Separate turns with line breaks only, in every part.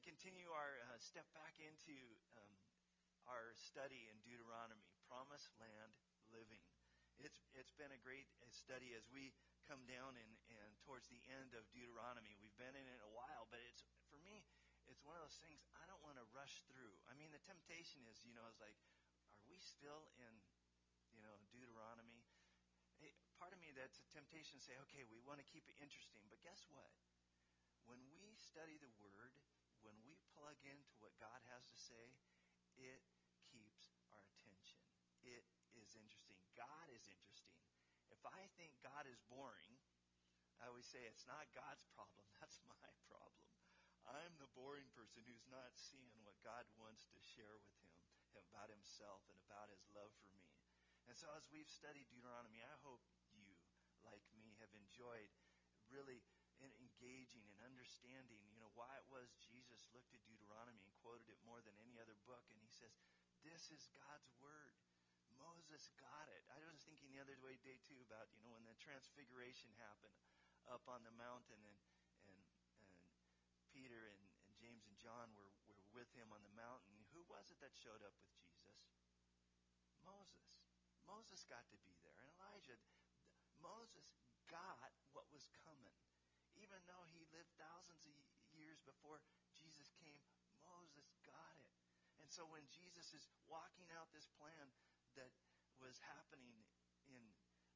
continue our step back into our study in Deuteronomy, Promised Land Living. It's been a great study as we come down and towards the end of Deuteronomy. We've been in it a while, but for me, it's one of those things I don't want to rush through. I mean, the temptation is, it's like, are we still in, Deuteronomy? Part of me, that's a temptation to say, okay, we want to keep it interesting. But guess what? When we study the Word, when we plug into what God has to say, it keeps our attention. It is interesting. God is interesting. If I think God is boring, I always say it's not God's problem. That's my problem. I'm the boring person who's not seeing what God wants to share with him about himself and about his love for me. And so as we've studied Deuteronomy, I hope you, like me, have enjoyed really engaging and understanding, why it was Jesus looked at Deuteronomy and quoted it more than any other book. And he says, this is God's Word. Moses got it. I was thinking the other day, too, about, when the transfiguration happened up on the mountain and Peter and James and John were with him on the mountain. Who was it that showed up with Jesus? Moses. Moses got to be there. And Elijah, Moses got what was coming. Even though he lived thousands of years before Jesus came, Moses got it. And so when Jesus is walking out this plan that was happening in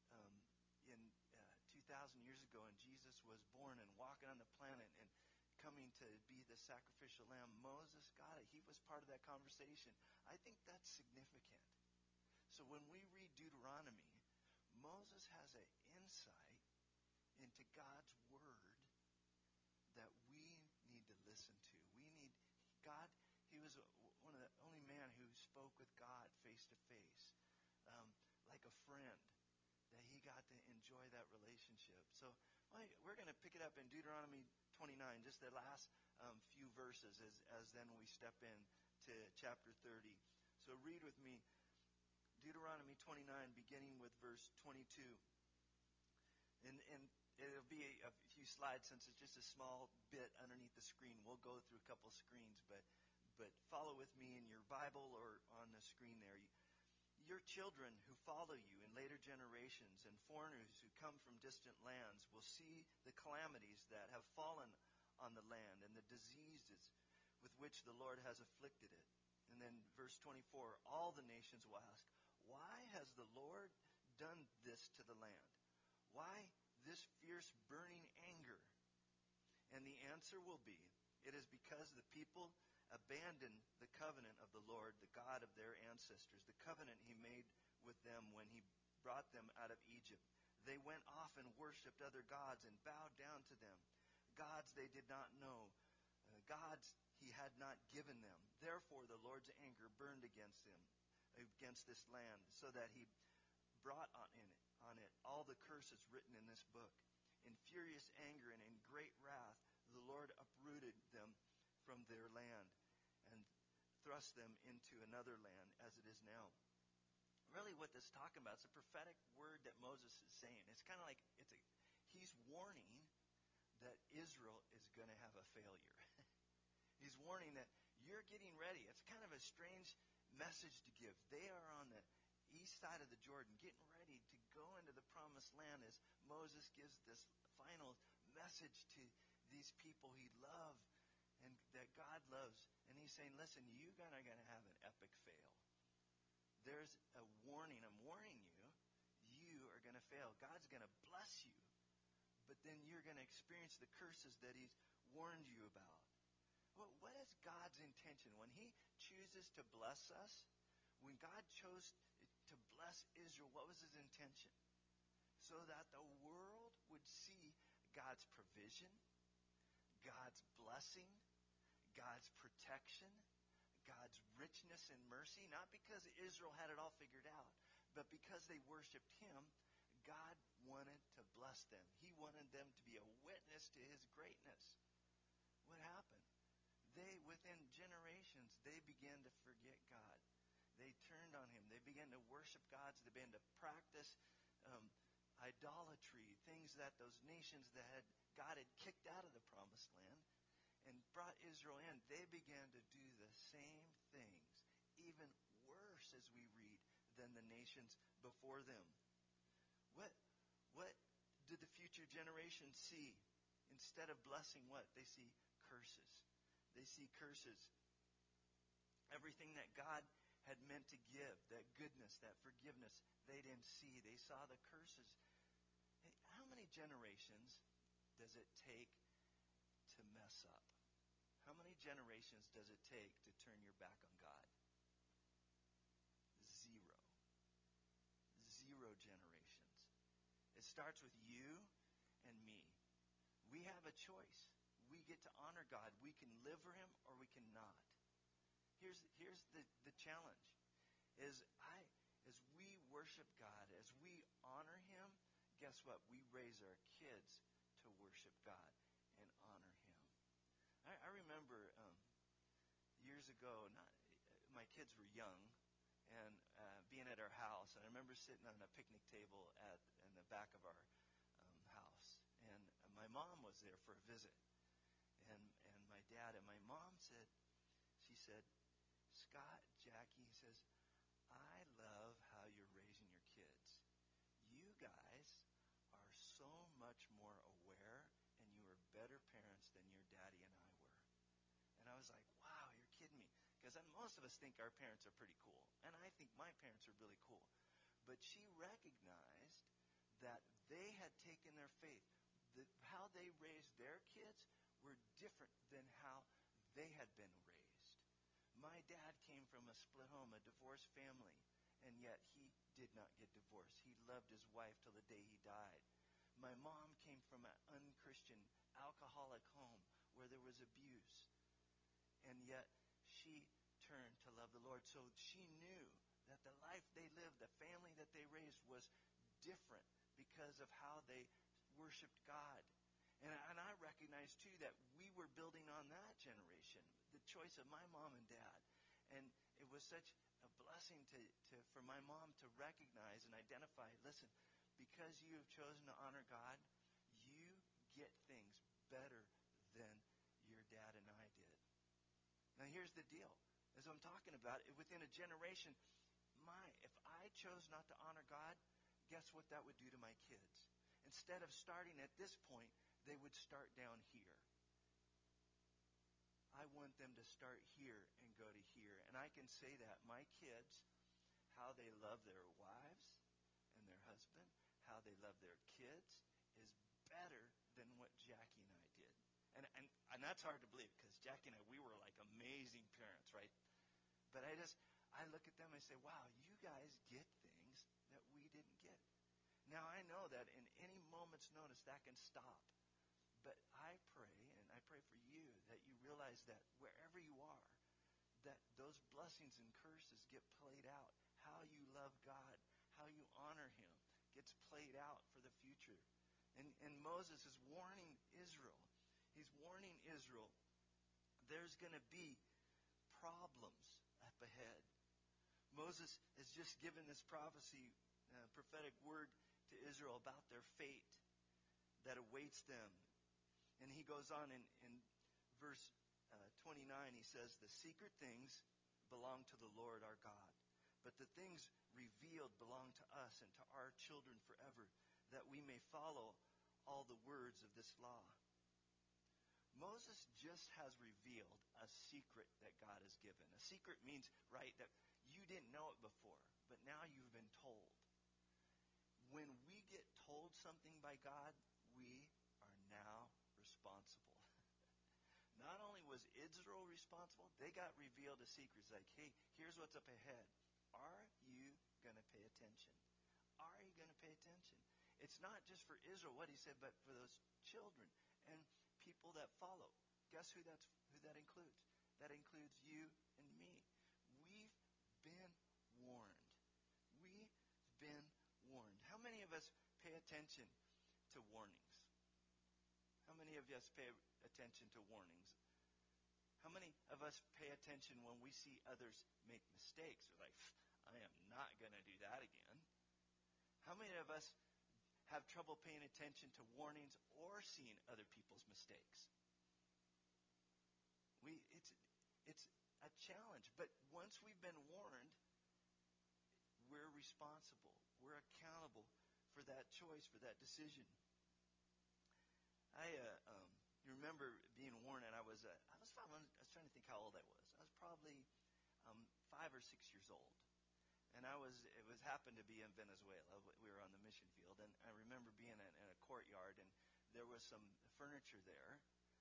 2,000 years ago, and Jesus was born and walking on the planet and coming to be the sacrificial lamb, Moses got it. He was part of that conversation. I think that's significant. So when we read Deuteronomy, Moses has an insight into God's Word that we need to listen to. God. He was one of the only men who spoke with God face to face, like a friend, that he got to enjoy that relationship. So we're going to pick it up in Deuteronomy 29, just the last few verses as then we step in to chapter 30. So read with me Deuteronomy 29, beginning with verse 22. And it'll be a few slides since it's just a small bit underneath the screen. We'll go through a couple of screens, but follow with me in your Bible or on the screen there. Your children who follow you in later generations and foreigners who come from distant lands will see the calamities that have fallen on the land and the diseases with which the Lord has afflicted it. And then verse 24, all the nations will ask, why has the Lord done this to the land? Why this fierce burning anger? And the answer will be, it is because the people abandoned the covenant of the Lord, the God of their ancestors, the covenant he made with them when he brought them out of Egypt. They went off and worshipped other gods and bowed down to them, gods they did not know, gods he had not given them. Therefore the Lord's anger burned against them, against this land, so that he brought on it all the curses written in this book. In furious anger and in great wrath, the Lord uprooted them from their land and thrust them into another land as it is now. Really what this is talking about is a prophetic word that Moses is saying. It's kind of like he's warning that Israel is going to have a failure. He's warning that you're getting ready. It's kind of a strange message to give. They are on the east side of the Jordan, getting ready to go into the promised land as Moses gives this final message to these people he loves and that God loves. And he's saying, listen, you guys are going to have an epic fail. There's a warning. I'm warning you. You are going to fail. God's going to bless you. But then you're going to experience the curses that he's warned you about. Well, what is God's intention? When he chooses to bless us, when God chose to bless Israel, what was his intention? So that the world would see God's provision, God's blessing, God's protection, God's richness and mercy. Not because Israel had it all figured out, but because they worshipped him, God wanted to bless them. He wanted them to be a witness to his greatness. What happened? Within generations, they began to forget God. They turned on him. They began to worship gods. They began to practice idolatry, things that those nations that God had kicked out of the promised land and brought Israel in, they began to do the same things, even worse as we read, than the nations before them. What did the future generations see? Instead of blessing, what? They see curses. They see curses. Everything that God had meant to give, that goodness, that forgiveness, they didn't see. They saw the curses. Hey, how many generations does it take to mess up? How many generations does it take to turn your back on God? 0. 0 generations. It starts with you and me. We have a choice. We get to honor God. We can live for Him or we cannot. Here's the challenge. As we worship God, as we honor Him, guess what? We raise our kids to worship God and honor Him. I remember years ago, my kids were young, and being at our house, and I remember sitting on a picnic table in the back of our house, and my mom was there for a visit, and my dad, and my mom said, Scott, Jackie, he says, I love how you're raising your kids. You guys are so much more aware, and you are better parents than your daddy and I were. And I was like, wow, you're kidding me. Because most of us think our parents are pretty cool. And I think my parents are really cool. But she recognized that they had taken their faith. How they raised their kids were different than how they had been raised. My dad came from a split home, a divorced family. And yet he did not get divorced. He loved his wife till the day he died. My mom came from an unchristian, alcoholic home where there was abuse. And yet she turned to love the Lord. So she knew that the life they lived, the family that they raised was different because of how they worshiped God. And I recognize, too, that we were building on that generation, the choice of my mom and dad. And it was such a blessing for my mom to recognize and identify, listen, because you have chosen to honor God, you get things better than your dad and I did. Now, here's the deal. As I'm talking about, within a generation, if I chose not to honor God, guess what that would do to my kids? Instead of starting at this point, they would start down here. I want them to start here and go to here. And I can say that my kids, how they love their wives and their husband, how they love their kids, is better than what Jackie and I did. And that's hard to believe because Jackie and I, we were like amazing parents, right? But I look at them and say, wow, you guys get things that we didn't get. Now, I know that in any moment's notice that can stop. But I pray, and I pray for you, that you realize that wherever you are, that those blessings and curses get played out. How you love God, how you honor Him gets played out for the future. And Moses is warning Israel. He's warning Israel there's going to be problems up ahead. Moses has just given this prophecy, prophetic word to Israel about their fate that awaits them. And he goes on in verse 29, he says, the secret things belong to the Lord our God, but the things revealed belong to us and to our children forever, that we may follow all the words of this law. Moses just has revealed a secret that God has given. A secret means, right, that you didn't know it before, but now you've been told. When we get told something by God, we are now responsible. Not only was Israel responsible, they got revealed a secret. It's like, hey, here's what's up ahead. Are you going to pay attention? Are you going to pay attention? It's not just for Israel, what he said, but for those children and people that follow. Guess who that includes? That includes you and me. We've been warned. We've been warned. How many of us pay attention to warnings? How many of us pay attention to warnings? How many of us pay attention when we see others make mistakes? We're like, I am not going to do that again. How many of us have trouble paying attention to warnings or seeing other people's mistakes? We it's a challenge. But once we've been warned, we're responsible. We're accountable for that choice, for that decision. You remember being warned, and I was trying to think how old I was. I was probably 5 or 6 years old, and it happened to be in Venezuela. We were on the mission field, and I remember being in a courtyard, and there was some furniture there,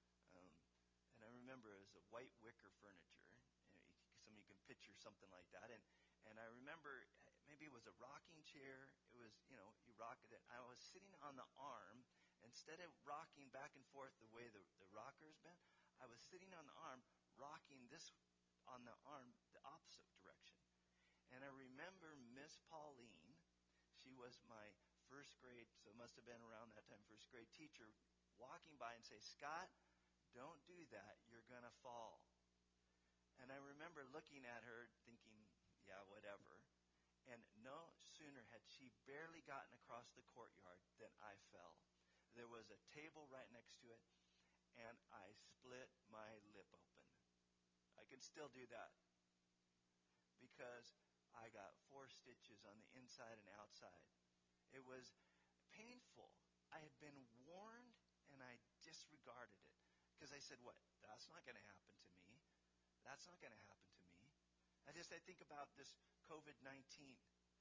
and I remember it was a white wicker furniture. Some of you can picture something like that, and I remember maybe it was a rocking chair. It was, you rock it. I was sitting on the arm. Instead of rocking back and forth the way the rocker's been, I was sitting on the arm, rocking on the arm the opposite direction. And I remember Miss Pauline, she was my first grade, so it must have been around that time, first grade teacher, walking by and say, "Scott, don't do that. You're going to fall." And I remember looking at her thinking, yeah, whatever. And no sooner had she barely gotten across the courtyard than I fell. There was a table right next to it, and I split my lip open. I can still do that because I got 4 stitches on the inside and outside. It was painful. I had been warned, and I disregarded it because I said, "What? That's not going to happen to me. That's not going to happen to me." I think about this COVID-19.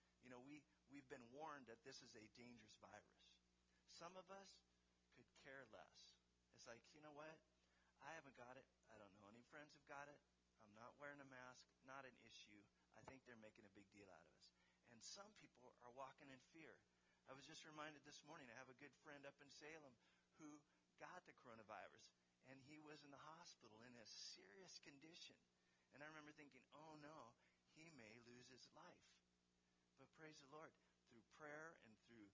We've been warned that this is a dangerous virus. Some of us could care less. It's like, you know what? I haven't got it. I don't know any friends have got it. I'm not wearing a mask. Not an issue. I think they're making a big deal out of us. And some people are walking in fear. I was just reminded this morning, I have a good friend up in Salem who got the coronavirus, and he was in the hospital in a serious condition. And I remember thinking, oh no, he may lose his life. But praise the Lord, through prayer and through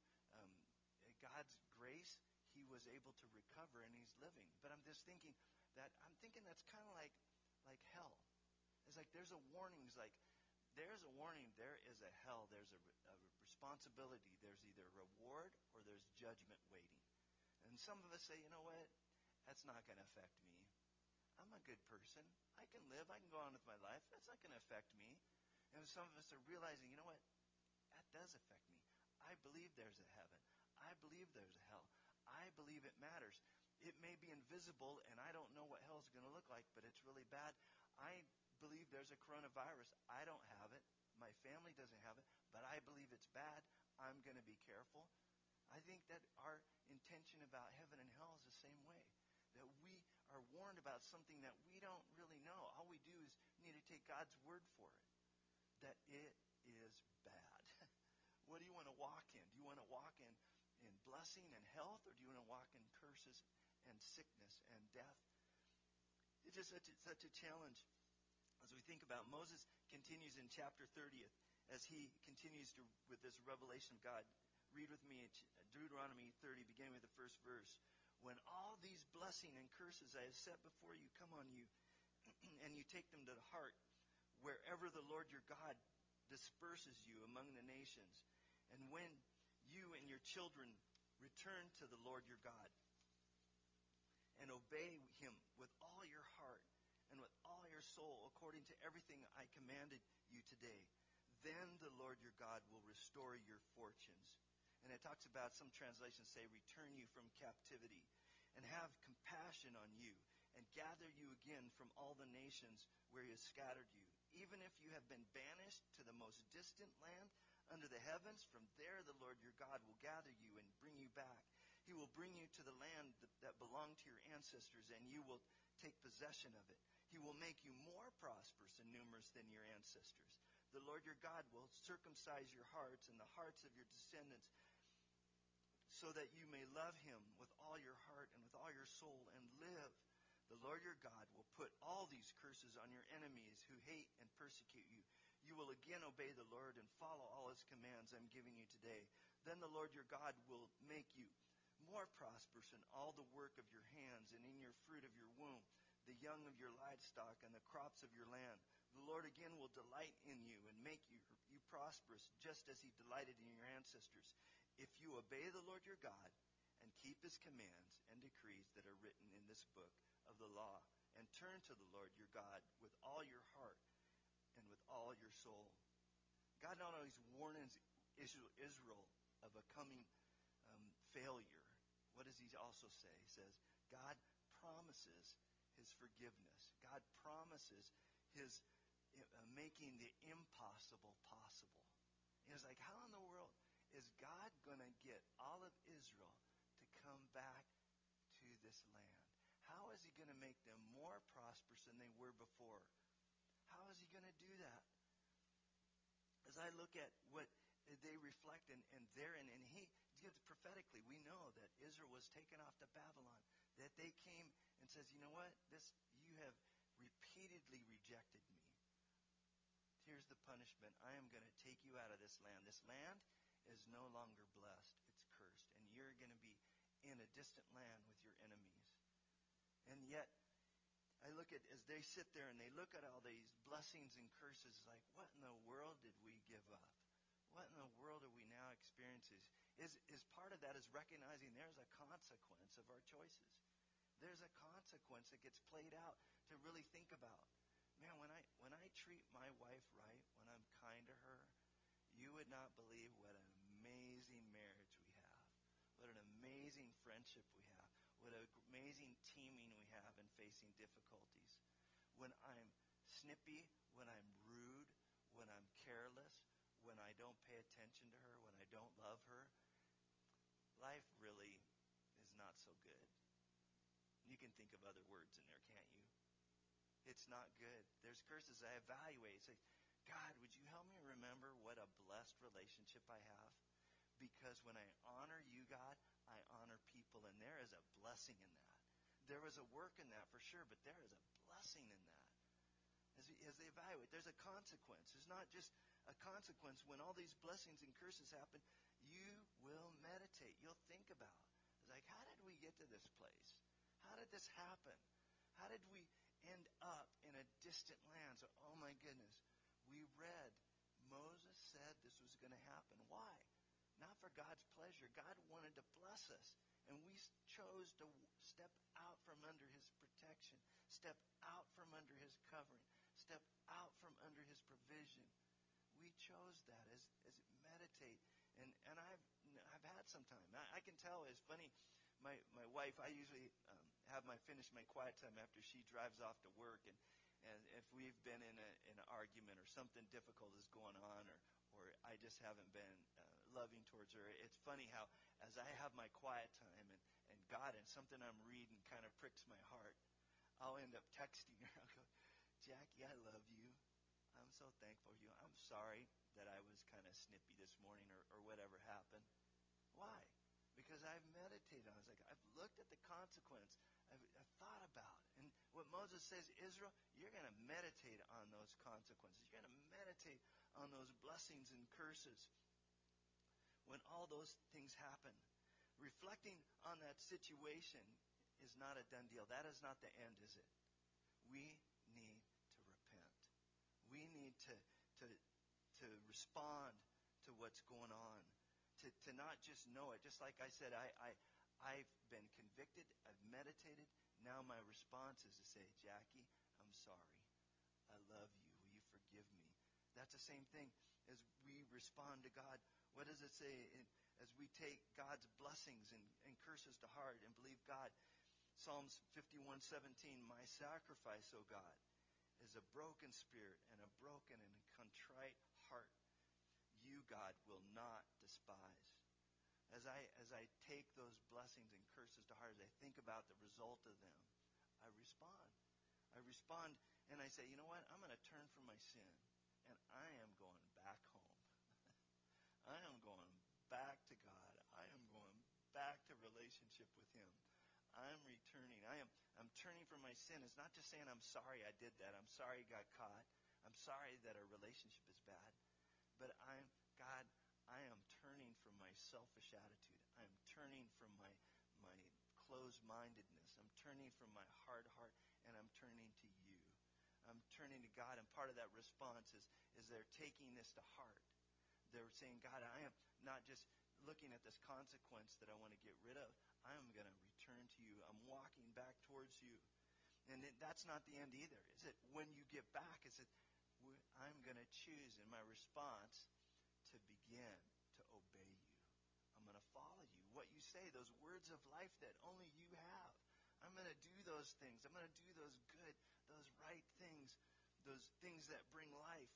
God's grace, he was able to recover, and he's living. But I'm just thinking that's kind of like hell. It's like there's a warning. It's like there's a warning. There is a hell. There's a responsibility. There's either reward or there's judgment waiting. And some of us say, you know what? That's not going to affect me. I'm a good person. I can live. I can go on with my life. That's not going to affect me. And some of us are realizing, you know what? That does affect me. I believe there's a heaven. I believe there's a hell. I believe it matters. It may be invisible, and I don't know what hell is going to look like, but it's really bad. I believe there's a coronavirus. I don't have it. My family doesn't have it, but I believe it's bad. I'm going to be careful. I think that our intention about heaven and hell is the same way, that we are warned about something that we don't really know. All we do is need to take God's word for it, that it is bad. What do you want to walk in? Do you want to walk in blessing and health, or do you want to walk in curses and sickness and death? It's just such a challenge. As we think about, Moses continues in chapter 30th as he continues with this revelation of God. Read with me Deuteronomy 30, beginning with the first verse. When all these blessing and curses I have set before you come on you, and you take them to the heart, wherever the Lord your God disperses you among the nations, and when you and your children return to the Lord your God and obey him with all your heart and with all your soul, according to everything I commanded you today, then the Lord your God will restore your fortunes. And it talks about, some translations say, return you from captivity, and have compassion on you, and gather you again from all the nations where he has scattered you. Even if you have been banished to the most distant land under the heavens, from there the Lord your God will gather you and bring you back. He will bring you to the land that belonged to your ancestors, and you will take possession of it. He will make you more prosperous and numerous than your ancestors. The Lord your God will circumcise your hearts and the hearts of your descendants, so that you may love him with all your heart and with all your soul and live. The Lord your God will put all these curses on your enemies who hate and persecute you. You will again obey the Lord and follow all his commands I'm giving you today. Then the Lord your God will make you more prosperous in all the work of your hands and in your fruit of your womb, the young of your livestock and the crops of your land. The Lord again will delight in you and make you prosperous, just as he delighted in your ancestors, if you obey the Lord your God and keep his commands and decrees that are written in this book of the law, and turn to the Lord your God with all your heart and with all your soul. God not only warns Israel of a coming failure, what does he also say? He says, God promises his forgiveness. God promises his making the impossible possible. It's like, how in the world is God going to get all of Israel to come back to this land? How is he going to make them more prosperous than they were before? How is he going to do that? As I look at what they reflect and therein, and he gives prophetically, we know that Israel was taken off to Babylon, that they came and says, you know what, you have repeatedly rejected me. Here's the punishment. I am going to take you out of this land. This land is no longer blessed. It's cursed. And you're going to be in a distant land with your enemies. And yet, I look at, as they sit there and they look at all these blessings and curses, like, what in the world did we give up? What in the world are we now experiencing? Is part of that is recognizing there's a consequence of our choices. There's a consequence that gets played out to really think about. Man, when I treat my wife right, when I'm kind to her, you would not believe what an amazing marriage we have, what an amazing friendship we have, what an amazing teaming we have in facing difficulties. When I'm snippy, when I'm rude, when I'm careless, when I don't pay attention to her, when I don't love her, life really is not so good. You can think of other words in there, can't you? It's not good. There's curses I evaluate. Say, God, would you help me remember what a blessed relationship I have? Because when I honor you, God, I honor people, and there is a blessing in that. There was a work in that for sure, but there is a blessing in that. As they evaluate, there's a consequence. It's not just a consequence. When all these blessings and curses happen, you will meditate. You'll think about it. It's like, how did we get to this place? How did this happen? How did we end up in a distant land? So, oh my goodness, we read Moses said this was going to happen. Why? Not for God's pleasure. God wanted to bless us, and we chose to step out from under his protection, step out from under his covering, step out from under his provision. We chose that as meditate, and I've had some time. I can tell. It's funny. My wife, I usually finish my quiet time after she drives off to work, and if we've been in an argument or something difficult is going on, or I just haven't been loving towards her, it's funny how as I have my quiet time and God and something I'm reading kind of pricks my heart, I'll end up texting her. I'll go, Jackie, I love you. I'm so thankful for you. I'm sorry that I was kind of snippy this morning or whatever happened. Why? Because I've meditated on it. It's like I've looked at the consequence. I've thought about it. And what Moses says, Israel, you're going to meditate on those consequences. You're going to meditate on those blessings and curses when all those things happen. Reflecting on that situation is not a done deal. That is not the end, is it? We need to repent. We need to respond to what's going on. To not just know it. Just like I said, I've been convicted. I've meditated. Now my response is to say, Jackie, I'm sorry. I love you. Will you forgive me? That's the same thing as we respond to God. What does it say as we take God's blessings and curses to heart and believe God? Psalms 51:17, my sacrifice, O God, is a broken spirit and a broken and a contrite heart. You, God, will not despise. As I take those blessings and curses to heart, as I think about the result of them, I respond. I respond and I say, you know what? I'm going to turn from my sin, and I am going back home. I am going back to God. I am going back to relationship with him. I'm returning. I'm turning from my sin. It's not just saying I'm sorry I did that. I'm sorry I got caught. I'm sorry that our relationship is bad. But I am turning from my selfish attitude. I'm turning from my closed-mindedness. I'm turning from my hard heart, and I'm turning to you. I'm turning to God, and part of that response is they're taking this to heart. They're saying, God, I am not just looking at this consequence that I want to get rid of. I am going to return to you. I'm walking back towards you. And that's not the end either, is it? When you get back, is it, I'm going to choose in my response to begin to obey you. I'm going to follow you. What you say, those words of life that only you have. I'm going to do those things. I'm going to do those good, those right things, those things that bring life.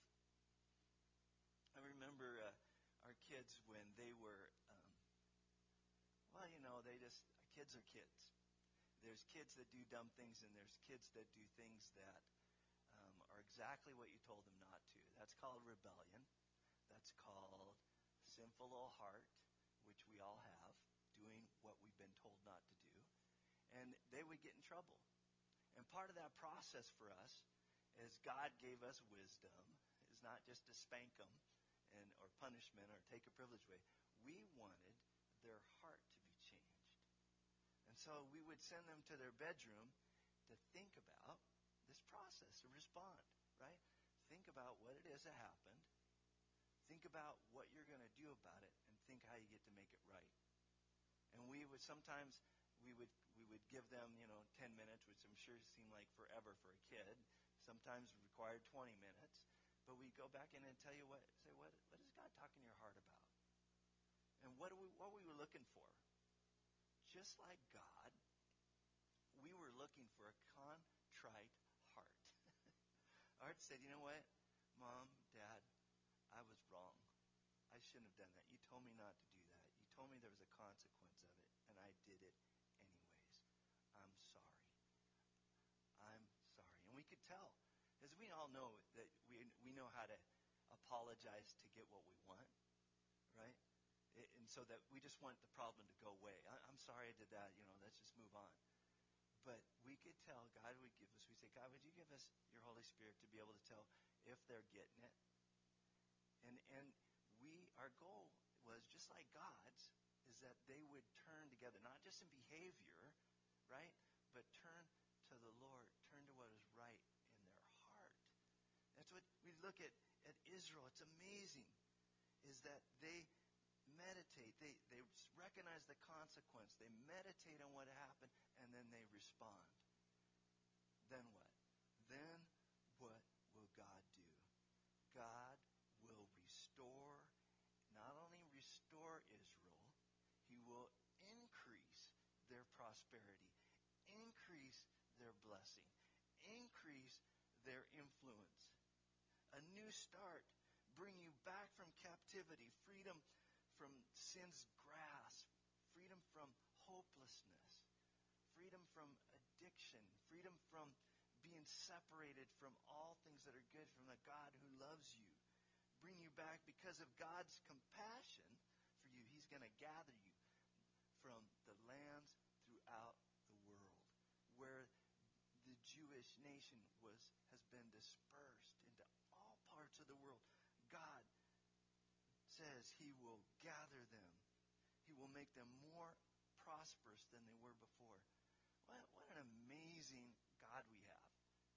I remember our kids when they were, kids are kids. There's kids that do dumb things, and there's kids that do things that are exactly what you told them not to. That's called rebellion. That's called sinful little heart, which we all have, doing what we've been told not to do. And they would get in trouble. And part of that process for us, as God gave us wisdom, is not just to spank them or punishment or take a privilege away. We wanted their heart to be changed. And so we would send them to their bedroom to think about this process, to respond, right? Think about what it is that happened. Think about what you're going to do about it, and think how you get to make it right. And we would give them, 10 minutes, which I'm sure seemed like forever for a kid. Sometimes it required 20 minutes. But we'd go back in and tell you what is God talking to your heart about? And what were we looking for? Just like God, we were looking for a contrite heart. Our heart said, you know what, Mom, Dad, I was wrong. I shouldn't have done that. You told me not to do that. You told me there was a consequence of it, and I did it anyways. I'm sorry. I'm sorry. And we could tell, because we all know that we know how to apologize to get what we want, right? And so that we just want the problem to go away. I'm sorry I did that. Let's just move on. But we could tell, God would give us, we say, God, would you give us your Holy Spirit to be able to tell if they're getting it? And our goal was, just like God's, is that they would turn together, not just in behavior, right? But turn to the Lord, turn to what is right in their heart. That's what we look at Israel. It's amazing, is that they meditate. They recognize the consequence. They meditate on what happened, and then they respond. Then what? Then what will God do? God will not only restore Israel, He will increase their prosperity, increase their blessing, increase their influence. A new start, bring you back from captivity, freedom from sin's grasp, freedom from hopelessness, freedom from addiction, freedom from being separated from all things that are good from the God who loves you. Bring you back because of God's compassion for you. He's going to gather you from the lands throughout the world where the Jewish nation has been dispersed into all parts of the world. God says He will gather them. He will make them more prosperous than they were before. What an amazing God we have.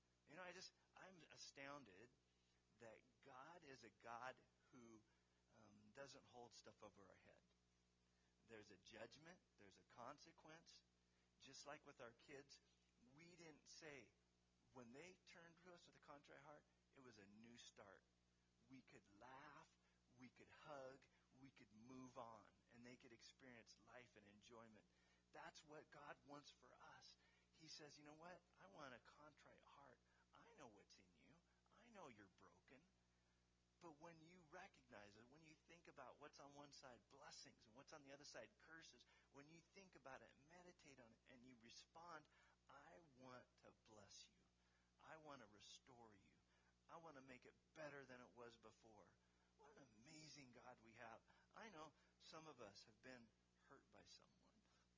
I'm astounded that God is a God who doesn't hold stuff over our head. There's a judgment. There's a consequence. Just like with our kids, we didn't say, when they turned to us with a contrite heart, it was a new start. We could laugh. We could hug. We could move on. And they could experience life and enjoyment. That's what God wants for us. He says, you know what? I want a contrite heart. I know what's in you. I know you're broken. But when you recognize it, when you think about what's on one side, blessings, and what's on the other side, curses, when you think about it, meditate on it, and you respond, I want to bless you. I want to restore you. I want to make it better than it was before. What an amazing God we have. I know some of us have been hurt by someone.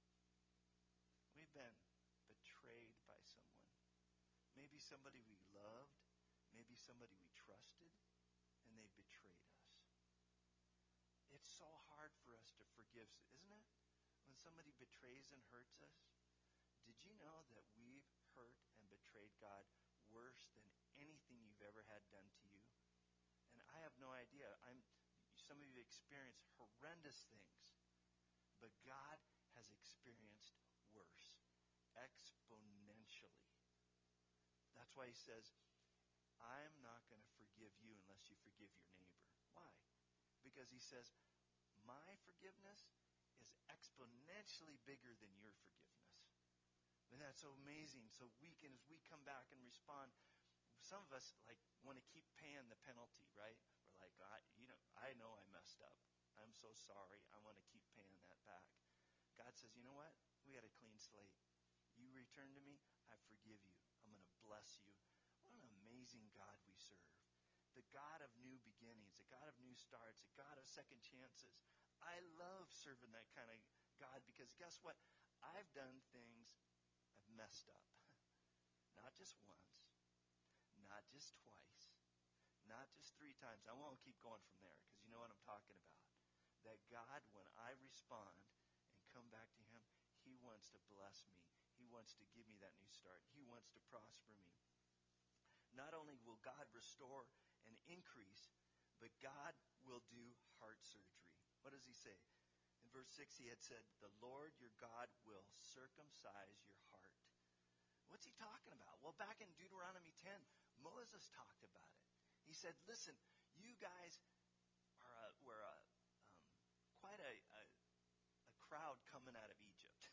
We've been betrayed by someone. Maybe somebody we loved, maybe somebody we trusted, and they betrayed us. It's so hard for us to forgive, isn't it? When somebody betrays and hurts us. Did you know that we've hurt and betrayed God worse than anything you've ever had done to you? And I have no idea. Some of you experienced horrendous things, but God has experienced worse, exponentially. That's why he says, I'm not going to forgive you unless you forgive your neighbor. Why? Because he says, my forgiveness is exponentially bigger than your forgiveness. And that's so amazing. So as we come back and respond, some of us want to keep paying the penalty, right? We're like, I know I messed up. I'm so sorry. I want to keep paying that back. God says, you know what? We had a clean slate. You return to me, I forgive you. I'm going to bless you. What an amazing God we serve. The God of new beginnings, the God of new starts, the God of second chances. I love serving that kind of God because guess what? I've done things I've messed up. Not just once, not just twice, not just 3 times. I won't keep going from there because you know what I'm talking about. That God, when I respond and come back to Him, He wants to bless me. He wants to give me that new start. He wants to prosper me. Not only will God restore and increase, but God will do heart surgery. What does He say? In verse 6, He had said, the Lord your God will circumcise your heart. What's He talking about? Well, back in Deuteronomy 10, Moses talked about it. He said, listen, you guys were quite a crowd coming out of Egypt.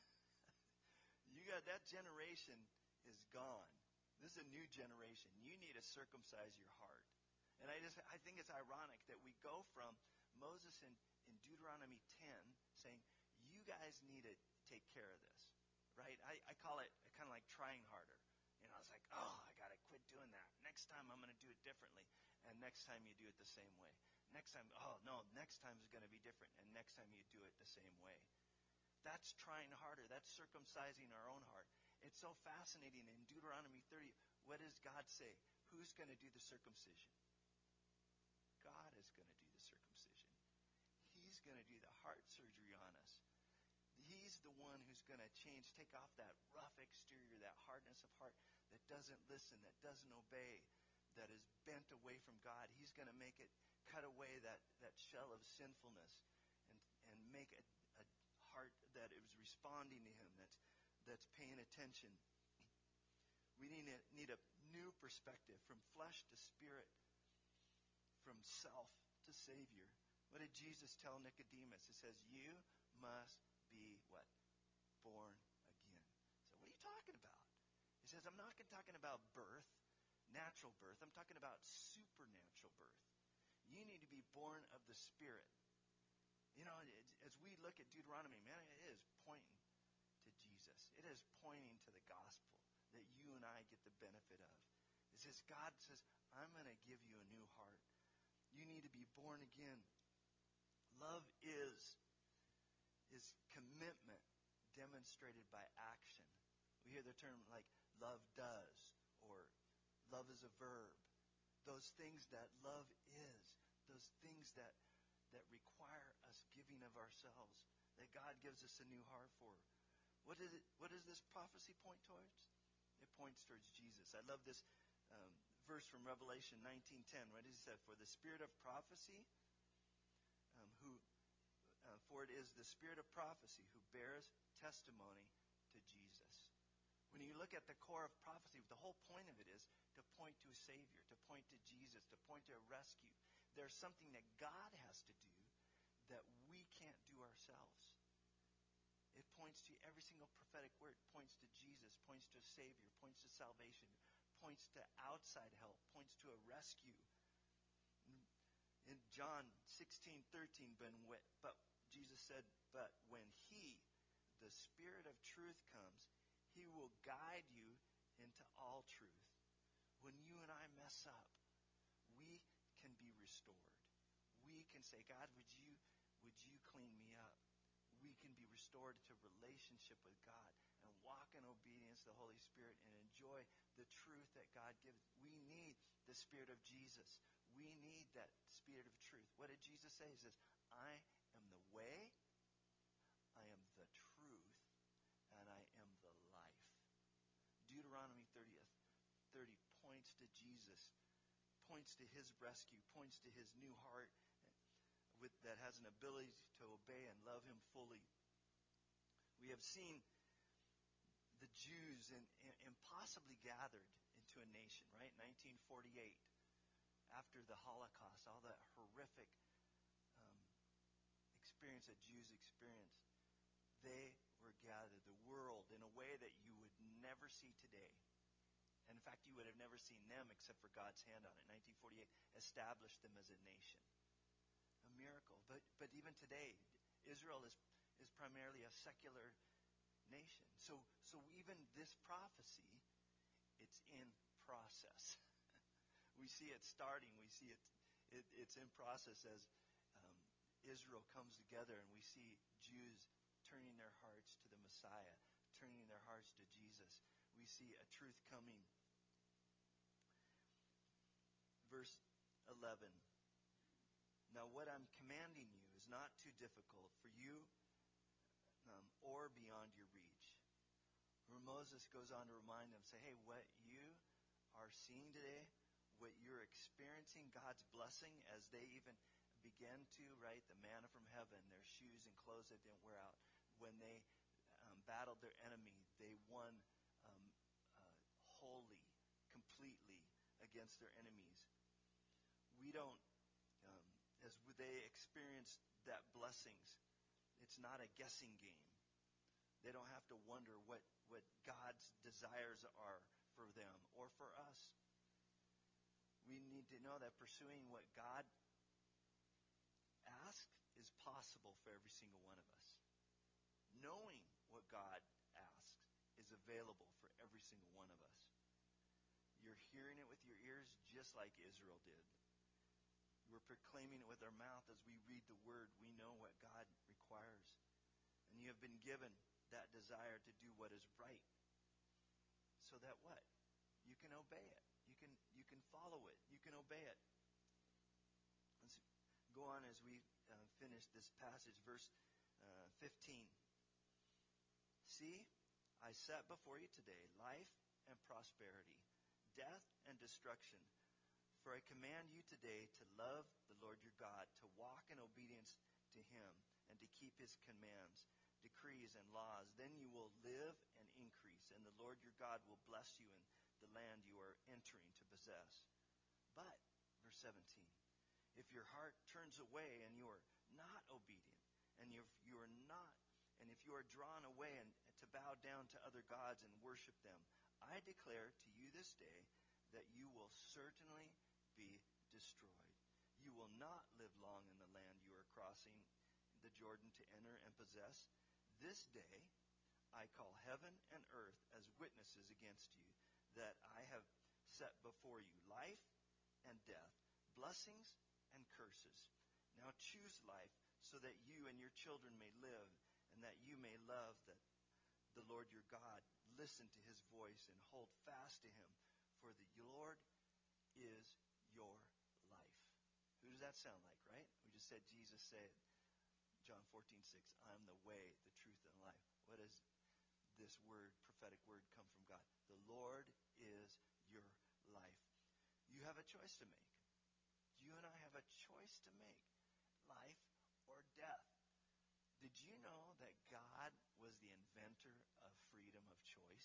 That generation is gone. This is a new generation. You need to circumcise your heart. And I think it's ironic that we go from Moses in Deuteronomy 10 saying, you guys need to take care of this. Right? I call it kind of like trying harder. I was like, I got to quit doing that. Next time I'm going to do it differently. And next time you do it the same way. Next time, next time is going to be different. And next time you do it the same way. That's trying harder. That's circumcising our own heart. It's so fascinating. In Deuteronomy 30, what does God say? Who's going to do the circumcision? God is going to do the circumcision. He's going to do the heart surgery on us. He's the one who's going to take off that rough exterior, that hardness of heart that doesn't listen, that doesn't obey, that is bent away from God. He's going to make it cut away that shell of sinfulness and make a heart that is responding to Him, that's paying attention. We need a new perspective from flesh to spirit, from self to Savior. What did Jesus tell Nicodemus? He says, you must be what? Born again. So what are you talking about? He says, I'm not talking about birth, natural birth. I'm talking about supernatural birth. You need to be born of the Spirit. As we look at Deuteronomy, man, it is pointing to Jesus. It is pointing to the gospel that you and I get the benefit of. It says, God says, I'm going to give you a new heart. You need to be born again. Love is commitment demonstrated by action. We hear the term like love does or love is a verb. Those things that love is, those things that require us giving of ourselves, that God gives us a new heart for. What does this prophecy point towards? It points towards Jesus. I love this verse from Revelation 19:10. What does it say? For the spirit of prophecy, for it is the spirit of prophecy who bears testimony to Jesus. When you look at the core of prophecy, the whole point of it is to point to a Savior, to point to Jesus, to point to a rescue. There's something that God has to do that we can't do ourselves. It points to every single prophetic word, points to Jesus, points to a Savior, points to salvation, points to outside help, points to a rescue. In John 16:13, but Jesus said, but when He, the Spirit of truth, comes, He will guide you into all truth. When you and I mess up, we can be restored. We can say, God, would you clean me up? We can be restored to relationship with God and walk in obedience to the Holy Spirit and enjoy the truth that God gives. We need the Spirit of Jesus. We need that Spirit of truth. What did Jesus say? He says, I am the way, I am the truth, and I am the life. Deuteronomy 30 points to Jesus, points to His rescue, points to His new heart that has an ability to obey and love Him fully. We have seen the Jews impossibly gathered in to a nation, right? 1948, after the Holocaust, all that horrific um, experience that Jews experienced, they were gathered, the world, in a way that you would never see today. And in fact, you would have never seen them except for God's hand on it. 1948 established them as a nation. A miracle. But even today, Israel is primarily a secular nation. So even this prophecy, it's in process. We see it starting. We see it's in process as Israel comes together, and we see Jews turning their hearts to the Messiah, turning their hearts to Jesus. We see a truth coming. Verse 11. Now what I'm commanding you is not too difficult for you or beyond your reach. Where Moses goes on to remind them, say, hey, what you are seeing today, what you're experiencing, God's blessing as they even began to, right, the manna from heaven, their shoes and clothes that didn't wear out. When they battled their enemy, they won wholly, completely against their enemies. We don't, as they experience that blessings, it's not a guessing game. They don't have to wonder what God's desires are for them or for us. We need to know that pursuing what God asks is possible for every single one of us. Knowing what God asks is available for every single one of us. You're hearing it with your ears just like Israel did. We're proclaiming it with our mouth as we read the Word. We know what God requires. And you have been given that desire to do what is right. So that what? You can obey it. You can follow it. You can obey it. Let's go on as we finish this passage. Verse 15. See, I set before you today life and prosperity, death and destruction. For I command you today to love the Lord your God, to walk in obedience to Him, and to keep His commands, decrees, and laws. Then you will live and increase, and the Lord your God will bless you in the land you are entering to possess. But, verse 17, if your heart turns away and you are not obedient, and if you are drawn away and to bow down to other gods and worship them, I declare to you this day that you will certainly be destroyed. You will not live long in the land you are crossing the Jordan to enter and possess. This day I call heaven and earth as witnesses against you, that I have set before you life and death, blessings and curses. Now choose life, so that you and your children may live, and that you may love the Lord your God. Listen to His voice and hold fast to Him, for the Lord is your life. Who does that sound like, right? We just said, Jesus said, John 14:6, I'm the way, the truth, and the life. What does this word, prophetic word, come from God? The Lord is your life. You have a choice to make. You and I have a choice to make. Life or death. Did you know that God was the inventor of freedom of choice?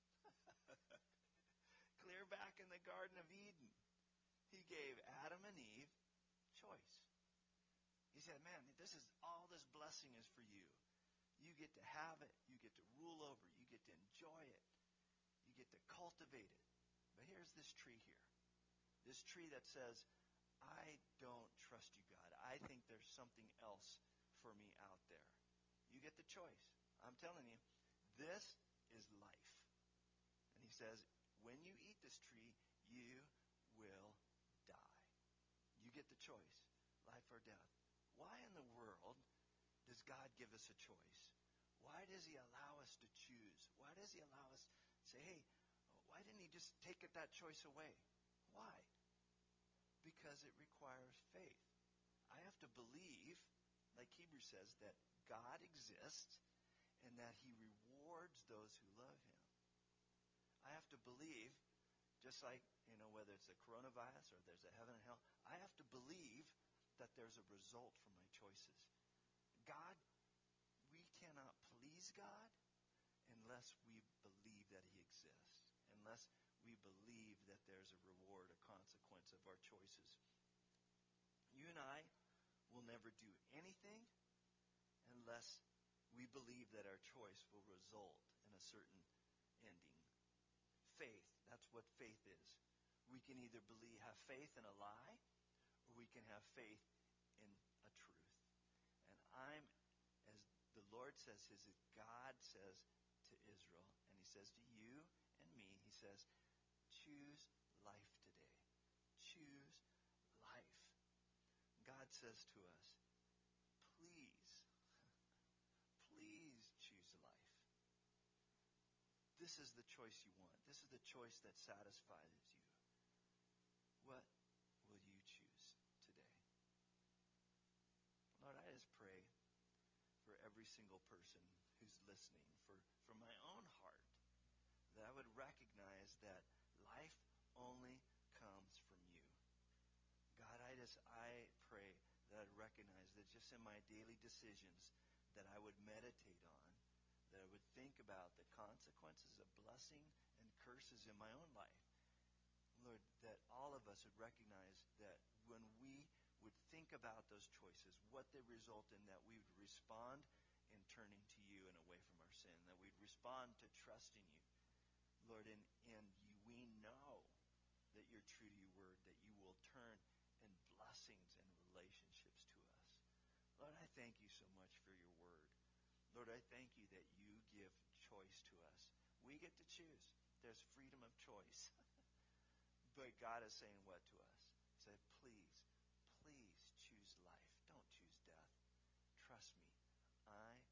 Clear back in the Garden of Eden, He gave Adam and Eve choice. He said, man, all this blessing is for you. You get to have it. You get to rule over it. You get to enjoy it. You get to cultivate it. But here's this tree here. This tree that says, I don't trust you, God. I think there's something else for me out there. You get the choice. I'm telling you, this is life. And He says, when you eat this tree, you will die. You get the choice, life or death. Why in the world does God give us a choice? Why does He allow us to choose? Why does He allow us to say, hey, why didn't He just take that choice away? Why? Because it requires faith. I have to believe, like Hebrews says, that God exists and that He rewards those who love Him. I have to believe, just like, whether it's a coronavirus or there's a heaven and hell, I have to believe that there's a result for my choices. God, we cannot please God unless we believe that He exists, unless we believe that there's a reward, a consequence of our choices. You and I will never do anything unless we believe that our choice will result in a certain ending. Faith, that's what faith is. We can either have faith in a lie, or we can have faith in a truth. And I'm, as the Lord says, as God says to Israel, and he says to you and me, he says, choose life today. Choose life. God says to us, please, please choose life. This is the choice you want. This is the choice that satisfies you. What will you choose today? Lord, I just pray for every single person who's listening, for my own heart, that I would recognize that life only comes from you. God, I pray that I'd recognize that just in my daily decisions that I would meditate on, that I would think about the consequences of blessing and curses in my own life. Lord, that all of us would recognize that when we would think about those choices, what they result in, that we would respond in turning to you and away from our sin, that we'd respond to trusting you. Lord, and we know that you're true to your word, that you will turn in blessings and relationships to us. Lord, I thank you so much for your word. Lord, I thank you that you give choice to us. We get to choose. There's freedom of choice. But God is saying what to us? He said, please, please choose life. Don't choose death. Trust me. I